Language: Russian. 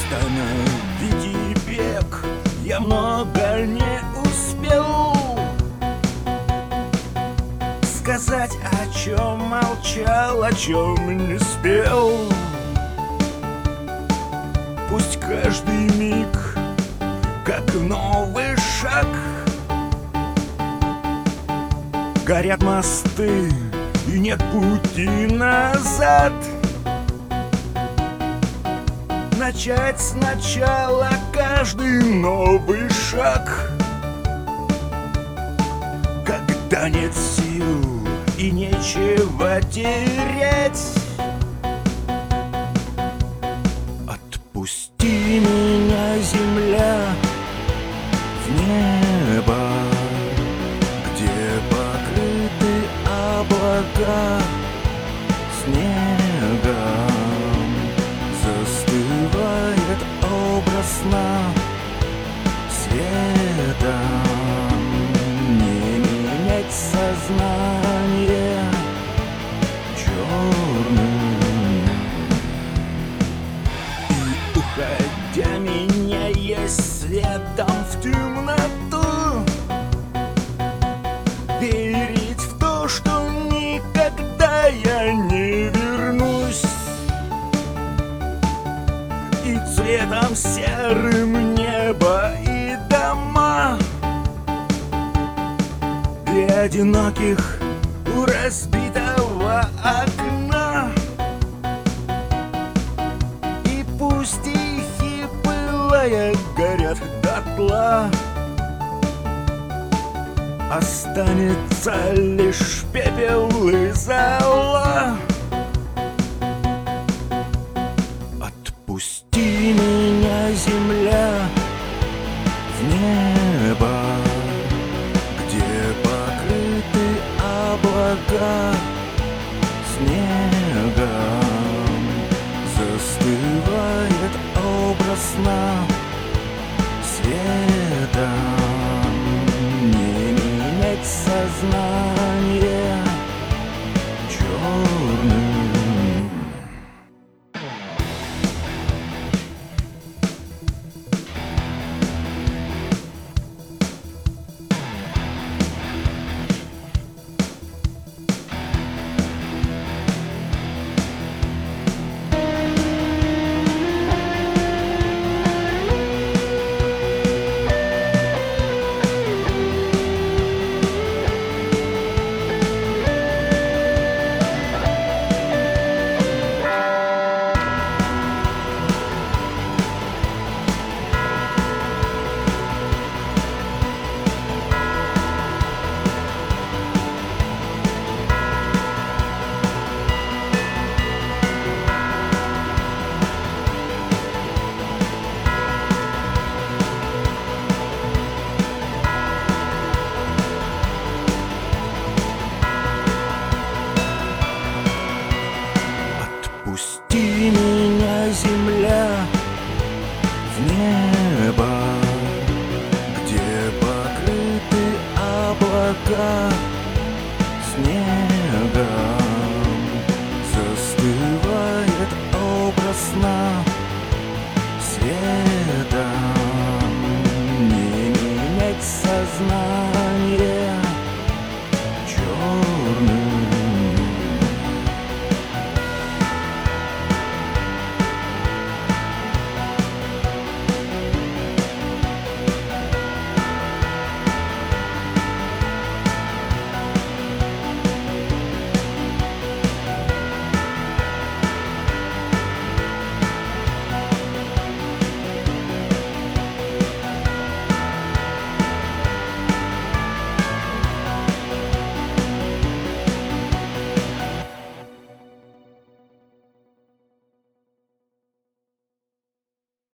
Остановите бег, я много не успел сказать, о чем молчал, о чем не спел. Пусть каждый миг, как новый шаг, горят мосты и нет пути назад. Начать сначала каждый новый шаг, когда нет сил и нечего терять. Отпусти меня, земля, в небо, где покрыты облака снегом. Застывает образ сна светом. Не менять сознание черным. И уходя меняясь светом в темноту, верить в то, что никогда я не вернусь. И цветом серым небо и дома для одиноких у разбитого окна. И пусть стихи пылая горят дотла, останется лишь пепел и зола. Отпусти меня, земля, в небо, где покрыты облака снегом. Застывает образ сна светом. Не менять сознание черным. Отпусти меня, земля, в небо, где покрыты облака снегом. Застывает образ сна светом. Не менять сознание черным.